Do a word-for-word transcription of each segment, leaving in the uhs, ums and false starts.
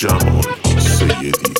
جمال سیدی.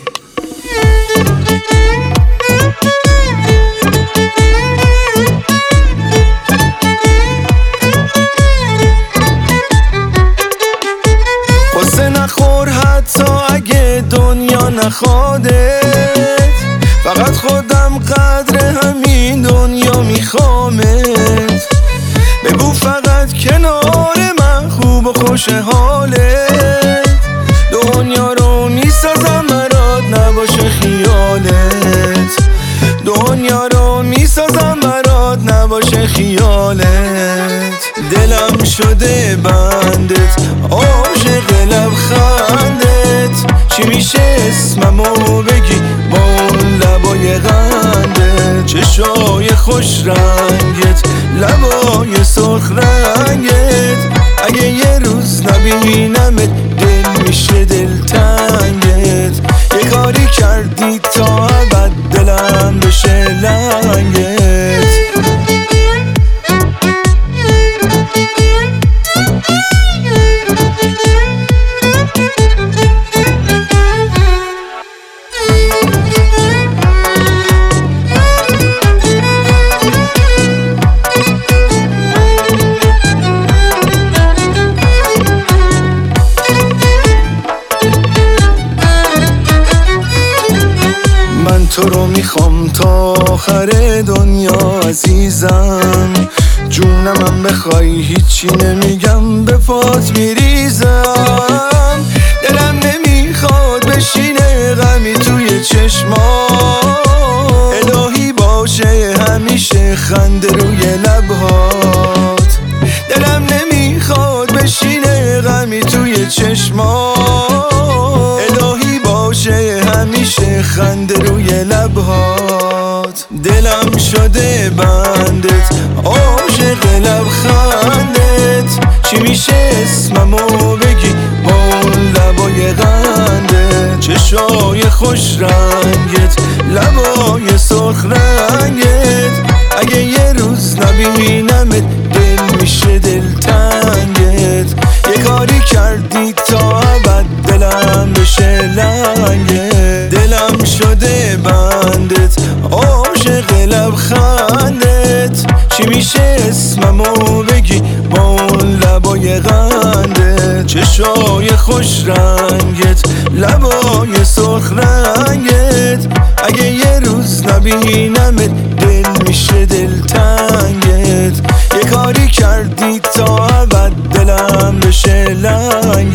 قصه نخور حتی اگه دنیا نخوادت، فقط خودم قدر همین دنیا میخوامت. بگو فقط کنار من خوب و خوش حالت، دنیا رو میسازم برات نباشه خیالت، دنیا رو میسازم برات نباشه خیالت. دلم شده بندت، عاشق لبخندت، چی میشه اسممو بگی با اون لبای قندت، چشای خوش رنگت، لبای سرخ رنگت. اگه یه روز نبینمت دل میشه دلتنگت، یه کاری کردی تا ابد دلم بشه لنگت. من تو رو میخوام تا آخر دنیا عزیزم، جونمم بخوای هیچی نمیگم به پات میریزم. دلم نمیخواد بشینه غمی توی چشما، الهی باشه همیشه خنده روی لبهات. دلم نمیخواد بشینه غمی توی چشما، الهی باشه همیشه خنده روی لبهات. دلم شده بندت، عاشق لبخندت، چی میشه اسممو بگی با اون لبای قندت، چشای خوش رنگت، لبای سرخ رنگت. اگه یه روز نبینمت دل میشه دلتنگت، یه کاری کردی تا ابد دلم بشه لنگت. دلم شده بندت، عاشق لبخندت، چی میشه اسممو بگی با اون لبای قندت، چشای خوش رنگت، لبای سرخ رنگت. اگه یه روز نبینمت دل میشه دلتنگت، یه کاری کردی تا ابد دلم بشه لنگت.